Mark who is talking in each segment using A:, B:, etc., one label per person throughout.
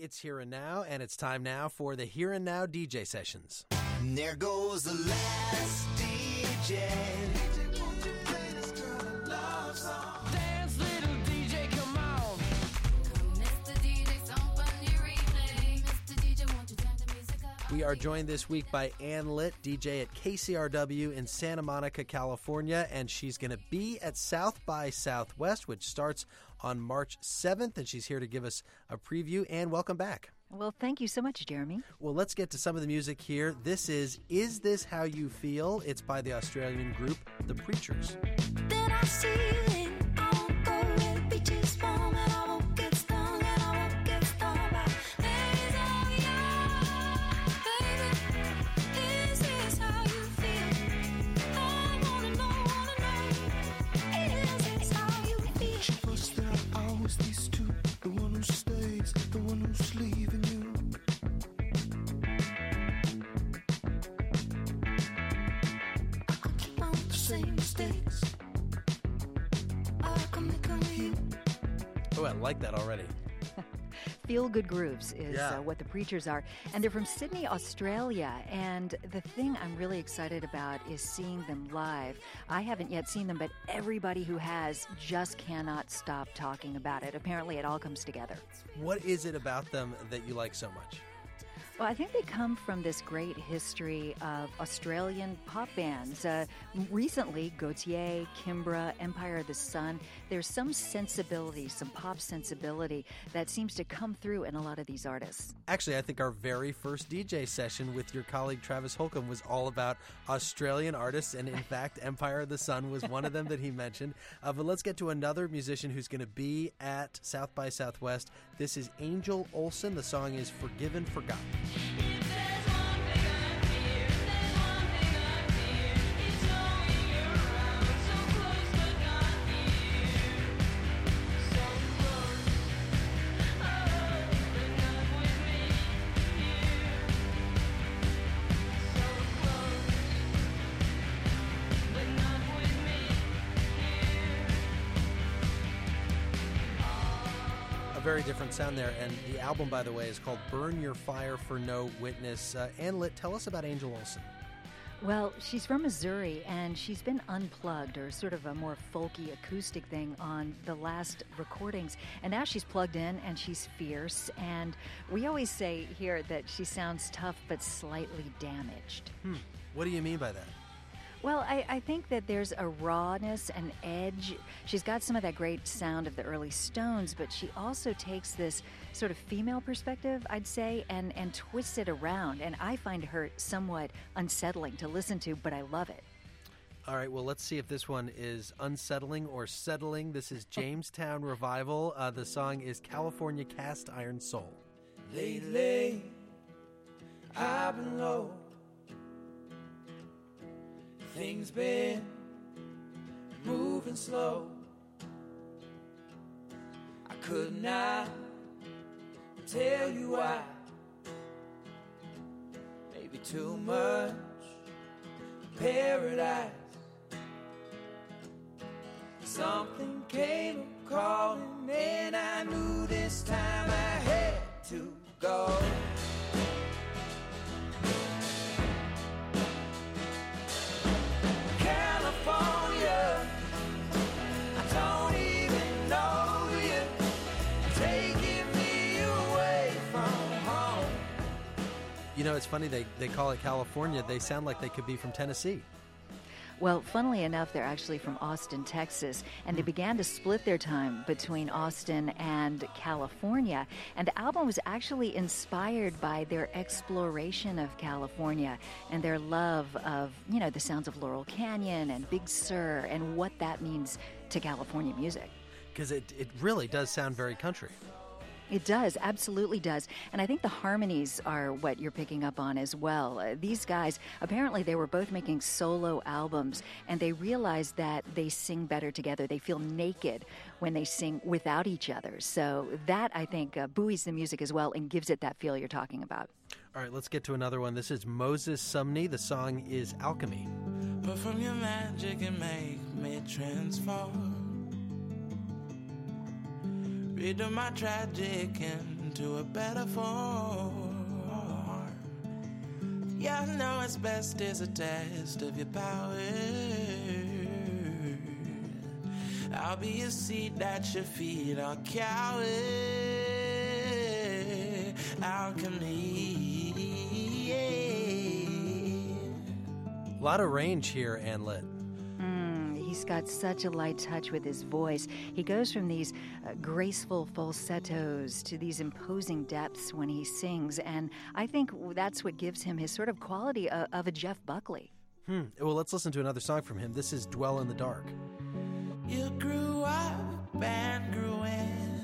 A: It's Here and Now, and it's time now for the Here and Now DJ sessions.
B: And there goes the last DJ. DJ, won't you play this girl a love song? Dance, little DJ, come on.
A: Mr. DJ, somebody replay. Mr. DJ, won't you turn the music up? We are joined this week by Ann Litt, DJ at KCRW in Santa Monica, California, and she's going to be at South by Southwest, which starts on March 7th, and she's here to give us a preview. Ann, welcome back.
C: Well, thank you so much, Jeremy.
A: Well, let's get to some of the music here. This is This How You Feel? It's by the Australian group The Preachers.
D: Then I see it, I won't go where the beaches warm, and I won't get stung, and I won't get stung by this how you, baby, this is how you feel. I wanna know, is this how you feel?
E: She fussed there are always these two, the one who stays, the one who's leaving you.
D: I keep on the same mistakes. I come to you.
A: Oh, I like that already.
C: Feel Good Grooves is what The Preachers are. And they're from Sydney, Australia. And the thing I'm really excited about is seeing them live. I haven't yet seen them, but everybody who has just cannot stop talking about it. Apparently, it all comes together.
A: What is it about them that you like so much?
C: Well, I think they come from this great history of Australian pop bands. Recently, Gautier, Kimbra, Empire of the Sun. There's some sensibility, some pop sensibility that seems to come through in a lot of these artists.
A: Actually, I think our very first DJ session with your colleague Travis Holcomb was all about Australian artists, and in fact, Empire of the Sun was one of them that he mentioned. But let's get to another musician who's going to be at South by Southwest. This is Angel Olsen. The song is Forgiven, Forgotten. Very different sound there, and the album, by the way, is called Burn Your Fire for No Witness. Ann Litt, tell us about Angel Olsen.
C: Well, she's from Missouri, and she's been unplugged, or sort of a more folky acoustic thing on the last recordings. And now she's plugged in, and she's fierce. And we always say here that she sounds tough but slightly damaged.
A: What do you mean by that?
C: Well, I think that there's a rawness, an edge. She's got some of that great sound of the early Stones, but she also takes this sort of female perspective, I'd say, and twists it around. And I find her somewhat unsettling to listen to, but I love it.
A: All right, well, let's see if this one is unsettling or settling. This is Jamestown Revival. The song is California Cast Iron Soul.
B: Lately, I've been low. Things been moving slow. I could not tell you why. Maybe too much paradise. Something came calling, and I knew this time I had to go. California, I don't even know you, taking me away from home.
A: You know, it's funny, they call it California. They sound like they could be from Tennessee.
C: Well, funnily enough, they're actually from Austin, Texas, and they began to split their time between Austin and California. And the album was actually inspired by their exploration of California and their love of, the sounds of Laurel Canyon and Big Sur and what that means to California music.
A: Because it really does sound very country.
C: It does, absolutely does. And I think the harmonies are what you're picking up on as well. These guys, apparently they were both making solo albums, and they realized that they sing better together. They feel naked when they sing without each other. So that, I think, buoys the music as well and gives it that feel you're talking about.
A: All right, let's get to another one. This is Moses Sumney. The song is Alchemy.
F: But from your magic and make me transform. Rid of my tragic and into a better form. Yeah, I know it's best is a test of your power. I'll be a seat at your feet, I'll cower. Alchemy.
A: A lot of range here, Ann-Lit.
C: He's got such a light touch with his voice. He goes from these graceful falsettos to these imposing depths when he sings, and I think that's what gives him his sort of quality of a Jeff Buckley.
A: Well, let's listen to another song from him. This is Dwell in the Dark.
F: You grew up and grew in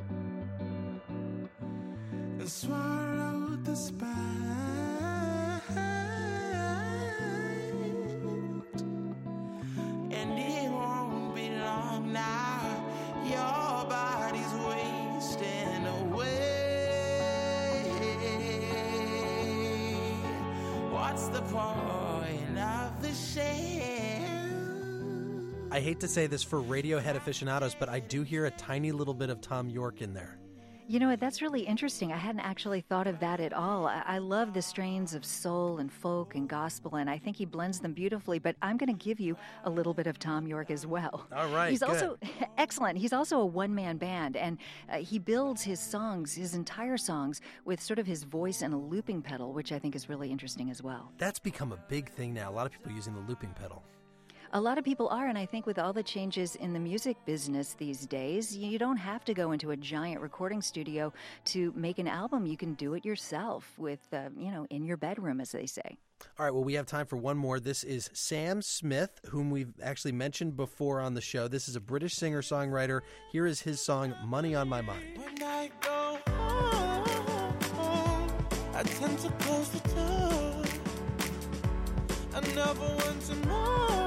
F: and swallowed the spine. And it won't be long now, your body's wasting away. What's the point of the shame?
A: I hate to say this for Radiohead aficionados, but I do hear a tiny little bit of Tom York in there.
C: You know what? That's really interesting. I hadn't actually thought of that at all. I love the strains of soul and folk and gospel, and I think he blends them beautifully, but I'm going to give you a little bit of Tom York as well.
A: All right,
C: He's
A: good.
C: also excellent. He's also a one-man band, and he builds his songs, his entire songs, with sort of his voice and a looping pedal, which I think is really interesting as well.
A: That's become a big thing now. A lot of people using the looping pedal.
C: A lot of people are, and I think with all the changes in the music business these days, you don't have to go into a giant recording studio to make an album. You can do it yourself with, in your bedroom, as they say.
A: All right, well, we have time for one more. This is Sam Smith, whom we've actually mentioned before on the show. This is a British singer-songwriter. Here is his song, Money on My Mind.
F: When I go home, I tend to close the door. I never want to know.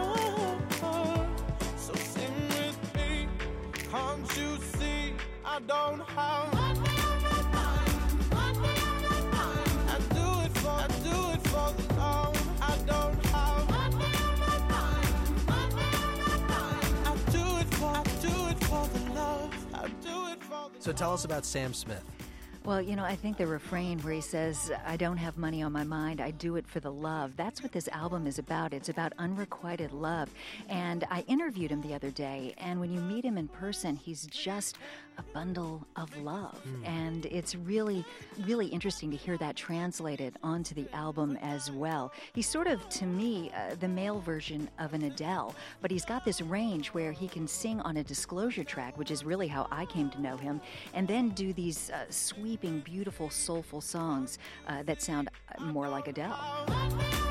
F: So sing with me. Can't you see I don't have money on my mind? Money on my mind. I do it for the love. I don't have money on my mind. Money on my mind. I do it for the love. I do it for the
A: So tell us about Sam Smith.
C: Well, I think the refrain where he says, I don't have money on my mind, I do it for the love. That's what this album is about. It's about unrequited love. And I interviewed him the other day, and when you meet him in person, he's just a bundle of love. And it's really, really interesting to hear that translated onto the album as well. He's sort of, to me, the male version of an Adele, but he's got this range where he can sing on a Disclosure track, which is really how I came to know him, and then do these sweeping, beautiful, soulful songs that sound more like Adele.
F: I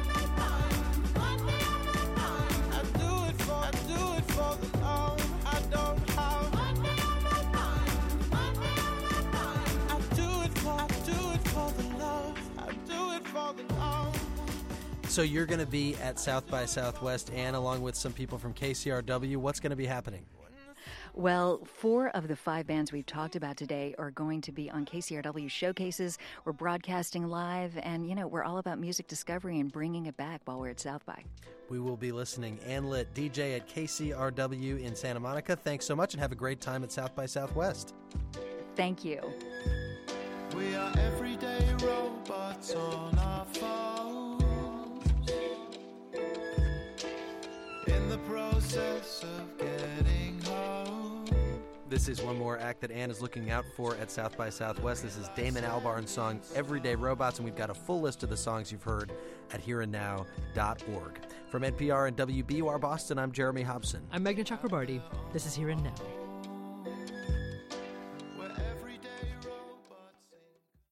F: do it for the love. I don't have money on my mind. I do it for the love. I do it for the love.
A: So you're going to be at South by Southwest, and along with some people from KCRW. What's going to be happening?
C: Well, 4 of the 5 bands we've talked about today are going to be on KCRW showcases. We're broadcasting live, and, we're all about music discovery and bringing it back while we're at South by.
A: We will be listening. Ann-Lit, DJ at KCRW in Santa Monica. Thanks so much, and have a great time at South by Southwest.
C: Thank you.
E: We are everyday robots on our phones, in the process of getting home.
A: This is one more act that Ann is looking out for at South by Southwest. This is Damon Albarn's song, Everyday Robots, and we've got a full list of the songs you've heard at hereandnow.org. From NPR and WBUR Boston, I'm Jeremy Hobson.
G: I'm Meghna Chakrabarty. This is Here and Now.